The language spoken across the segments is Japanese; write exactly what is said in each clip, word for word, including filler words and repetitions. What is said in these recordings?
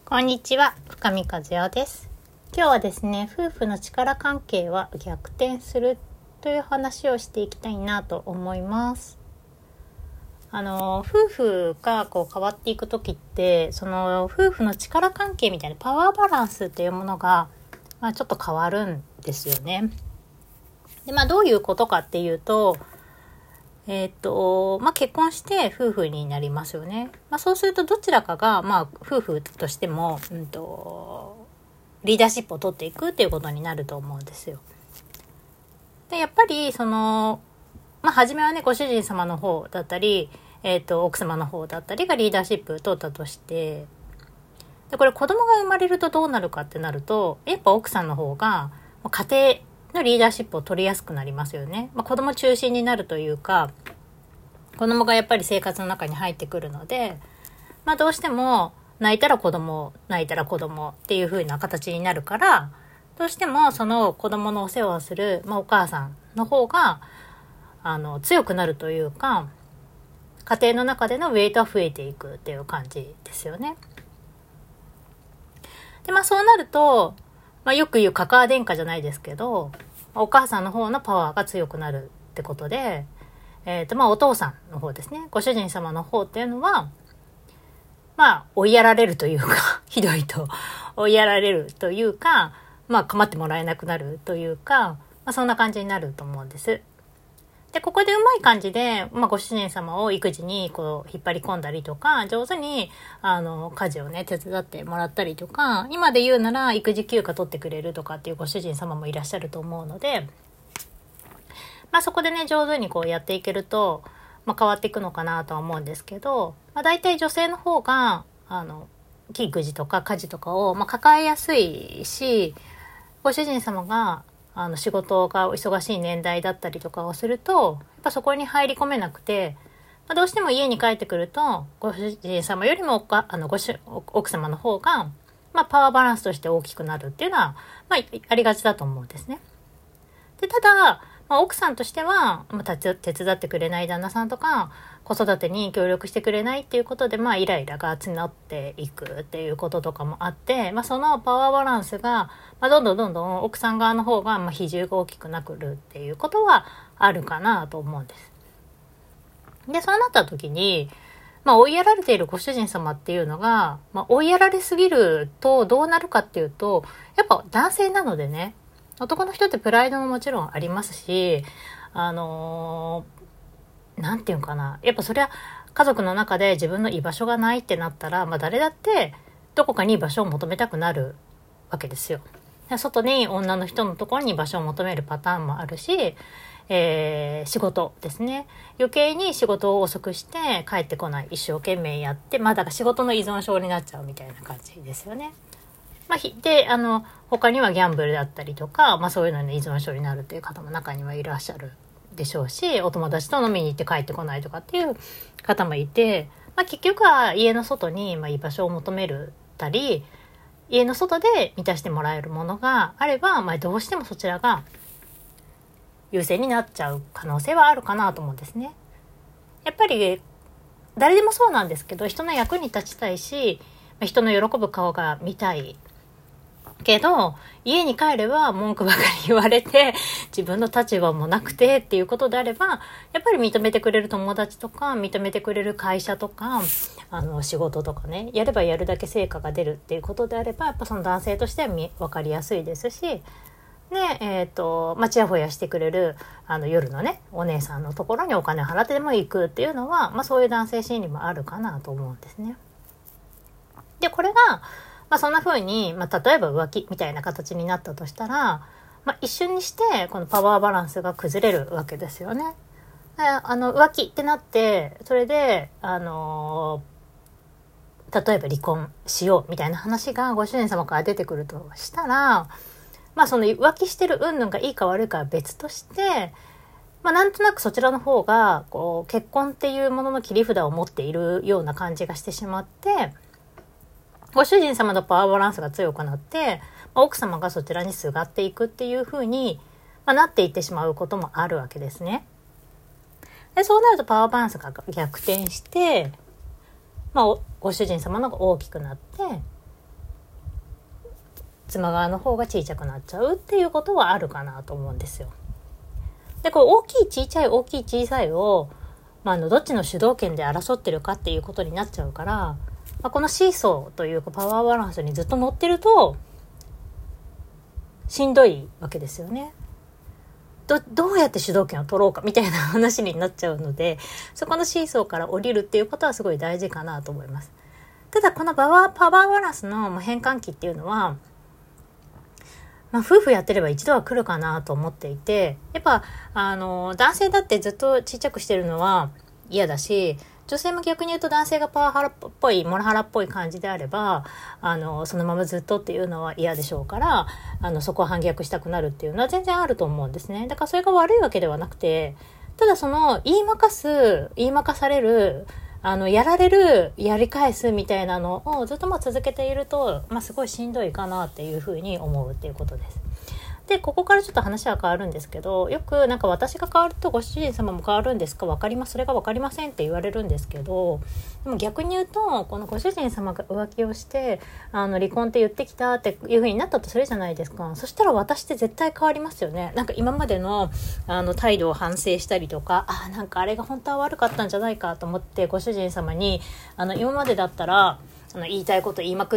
こんにちは、深見和代です。今日はですね、夫婦の力関係は逆転するという話をしていきたいなと思います。あの夫婦がこう変わっていく時って、その夫婦の力関係みたいなパワーバランスというものが、まあ、ちょっと変わるんですよね。で、まあどういうことかっていうと、えーっとまあ、結婚して夫婦になりますよね。まあ、そうするとどちらかが、まあ、夫婦としても、うんと、リーダーシップを取っていくっていうことになると思うんですよ。で、やっぱりその、まあ、初めはね、ご主人様の方だったり、えーっと、奥様の方だったりがリーダーシップを取ったとして、で、これ子供が生まれるとどうなるかってなると、やっぱ奥さんの方が家庭のリーダーシップを取りやすくなりますよね。まあ、子供中心になるというか、子供がやっぱり生活の中に入ってくるので、まあどうしても泣いたら子供、泣いたら子供っていう風な形になるから、どうしてもその子供のお世話をする、まあ、お母さんの方があの強くなるというか、家庭の中でのウェイトは増えていくっていう感じですよね。で、まあそうなると、まあ、よく言うカカア殿下じゃないですけど、お母さんの方のパワーが強くなるってことで、えっと、まあ、お父さんの方ですね。ご主人様の方っていうのは、まあ、追いやられるというか、ひどいと追いやられるというか、まあ、構ってもらえなくなるというか、まあ、そんな感じになると思うんです。で、ここでうまい感じで、まあ、ご主人様を育児にこう引っ張り込んだりとか、上手に、あの、家事をね、手伝ってもらったりとか、今で言うなら育児休暇取ってくれるとかっていうご主人様もいらっしゃると思うので、まあ、そこでね、上手にこうやっていけると、まあ、変わっていくのかなとは思うんですけど、まあ、大体女性の方が、あの、育児とか家事とかを、まあ、抱えやすいし、ご主人様が、あの仕事がお忙しい年代だったりとかをすると、やっぱそこに入り込めなくて、まあ、どうしても家に帰ってくると、ご主人様よりもかあのごし奥様の方が、まあ、パワーバランスとして大きくなるっていうのは、まあ、ありがちだと思うんですね。で、ただ、まあ、奥さんとしては、まあ、手伝ってくれない旦那さんとか、子育てに協力してくれないっていうことで、まあ、イライラが募っていくっていうこととかもあって、まあ、そのパワーバランスが、まあ、どんどんどんどん奥さん側の方が、まあ、比重が大きくなくるっていうことはあるかなと思うんです。で、そうなった時に、まあ、追いやられているご主人様っていうのが、まあ、追いやられすぎるとどうなるかっていうと、やっぱ男性なのでね、男の人ってプライドももちろんありますし、あのー、なんていうかな。やっぱそりゃ家族の中で自分の居場所がないってなったら、まあ誰だってどこかに居場所を求めたくなるわけですよ。外に女の人のところに居場所を求めるパターンもあるし、えー、仕事ですね。余計に仕事を遅くして帰ってこない。一生懸命やって、まあだから仕事の依存症になっちゃうみたいな感じですよね。まあ、で、あの、他にはギャンブルだったりとか、まあそういうのに依存症になるっていう方も中にはいらっしゃるでしょうし、お友達と飲みに行って帰ってこないとかっていう方もいて、まあ結局は家の外にまあ居場所を求めるたり、家の外で満たしてもらえるものがあれば、まあどうしてもそちらが優先になっちゃう可能性はあるかなと思うんですね。やっぱり誰でもそうなんですけど、人の役に立ちたいし、人の喜ぶ顔が見たい。けど家に帰れば文句ばかり言われて自分の立場もなくてっていうことであれば、やっぱり認めてくれる友達とか認めてくれる会社とかあの仕事とかね、やればやるだけ成果が出るっていうことであれば、やっぱその男性としては分かりやすいですし、で、えーとまあ、ちやほやしてくれるあの夜のねお姉さんのところにお金を払ってでも行くっていうのは、まあ、そういう男性心理もあるかなと思うんですね。で、これがまあ、そんな風に、まあ、例えば浮気みたいな形になったとしたら、まあ、一瞬にしてこのパワーバランスが崩れるわけですよね。あの浮気ってなって、それで、あのー、例えば離婚しようみたいな話がご主人様から出てくるとしたら、まあその浮気してる云々がいいか悪いかは別として、まあなんとなくそちらの方がこう結婚っていうものの切り札を持っているような感じがしてしまって、ご主人様のパワーバランスが強くなって、奥様がそちらにすがっていくっていう風に、まあ、なっていってしまうこともあるわけですね。で、そうなるとパワーバランスが逆転して、まあ、ご主人様のが大きくなって、 妻側の方が小さくなっちゃうっていうことはあるかなと思うんですよ。で、こう大きい小さい大きい小さいを、まあ、あのどっちの主導権で争ってるかっていうことになっちゃうから、まあ、このシーソーというかパワーバランスにずっと乗ってるとしんどいわけですよね。ど, どうやって主導権を取ろうかみたいな話になっちゃうので、そこのシーソーから降りるっていうことはすごい大事かなと思います。ただこのパワー、パワーバランスの変換期っていうのは、まあ、夫婦やってれば一度は来るかなと思っていて、やっぱあの男性だってずっとちっちゃくしてるのは嫌だし、女性も逆に言うと男性がパワハラっぽいモラハラっぽい感じであれば、あのそのままずっとっていうのは嫌でしょうから、あのそこは反逆したくなるっていうのは全然あると思うんですね。だからそれが悪いわけではなくて、ただその言いまかす言いまかされる、あのやられるやり返すみたいなのをずっとまあ続けていると、まあ、すごいしんどいかなっていうふうに思うっていうことです。で、ここからちょっと話は変わるんですけど、よくなんか私が変わるとご主人様も変わるんですか、分かります、それが分かりませんって言われるんですけど、でも逆に言うと、このご主人様が浮気をしてあの離婚って言ってきたっていう風になったとするじゃないですか。そしたら私って絶対変わりますよね。なんか今までのあの態度を反省したりとか、あ、なんかあれが本当は悪かったんじゃないかと思ってご主人様にあの今までだったらあの言いたいこと言いまくって、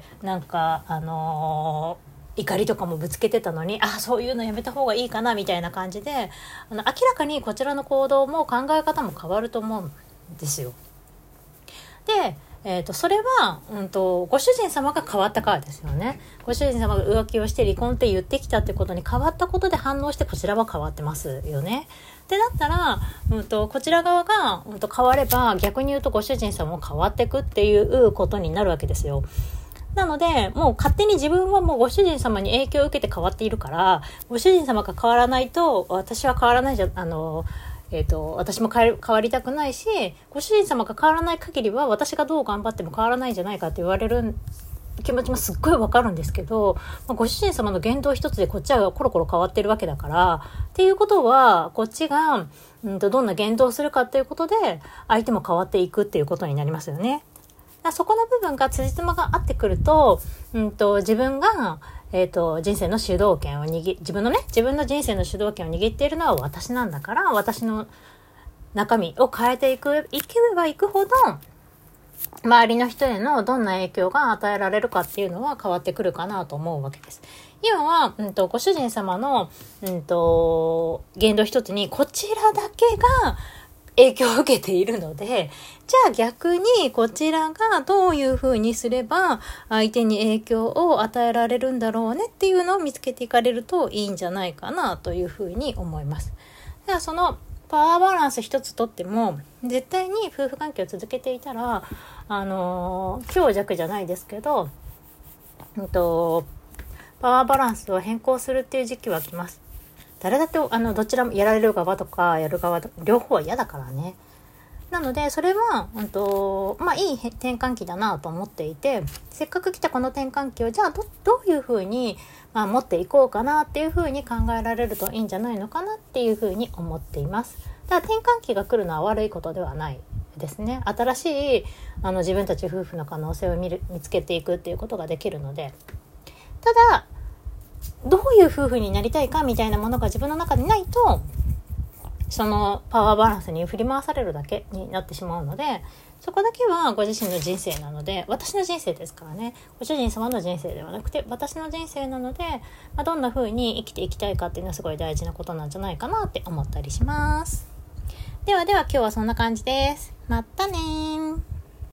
なんかあのー怒りとかもぶつけてたのに、あ、そういうのやめた方がいいかなみたいな感じで、あの明らかにこちらの行動も考え方も変わると思うんですよ。で、えーと、それは、うんと、ご主人様が変わったからですよね。ご主人様が浮気をして離婚って言ってきたってことに変わったことで反応してこちらは変わってますよね。でだったら、うんと、こちら側が、うんと、変われば逆に言うとご主人様も変わっていくっていうことになるわけですよ。なので、もう勝手に自分はもうご主人様に影響を受けて変わっているから、ご主人様が変わらないと、私は変わらないじゃ、あの、えっと、私も変わりたくないし、ご主人様が変わらない限りは、私がどう頑張っても変わらないんじゃないかって言われる気持ちもすっごいわかるんですけど、まあ、ご主人様の言動一つでこっちはコロコロ変わってるわけだから、っていうことは、こっちが、うんと、どんな言動をするかっていうことで、相手も変わっていくっていうことになりますよね。そこの部分が辻褄が合ってくると、うんと、自分が、えっと、人生の主導権を握、自分のね、自分の人生の主導権を握っているのは私なんだから、私の中身を変えていく、いけばいくほど、周りの人へのどんな影響が与えられるかっていうのは変わってくるかなと思うわけです。今は、うんと、ご主人様の、うんと、言動一つに、こちらだけが、影響を受けているので、じゃあ逆にこちらがどういうふうにすれば相手に影響を与えられるんだろうねっていうのを見つけていかれるといいんじゃないかなというふうに思います。ではそのパワーバランス一つとっても絶対に夫婦関係を続けていたらあのー、強弱じゃないですけど、うんと、パワーバランスを変更するっていう時期は来ます。誰だってあのどちらもやられる側とかやる側とか両方は嫌だからね。なのでそれは、うんとまあ、いい転換期だなと思っていて、せっかく来たこの転換期をじゃあ ど, どういうふうに、まあ、持っていこうかなっていうふうに考えられるといいんじゃないのかなっていうふうに思っています。だから転換期が来るのは悪いことではないですね。新しいあの自分たち夫婦の可能性を 見, る見つけていくっていうことができるので、ただどういう夫婦になりたいかみたいなものが自分の中でないと、そのパワーバランスに振り回されるだけになってしまうので、そこだけはご自身の人生なので、私の人生ですからね、ご主人様の人生ではなくて私の人生なので、まあ、どんな風に生きていきたいかっていうのはすごい大事なことなんじゃないかなって思ったりします。ではでは今日はそんな感じです。またねー。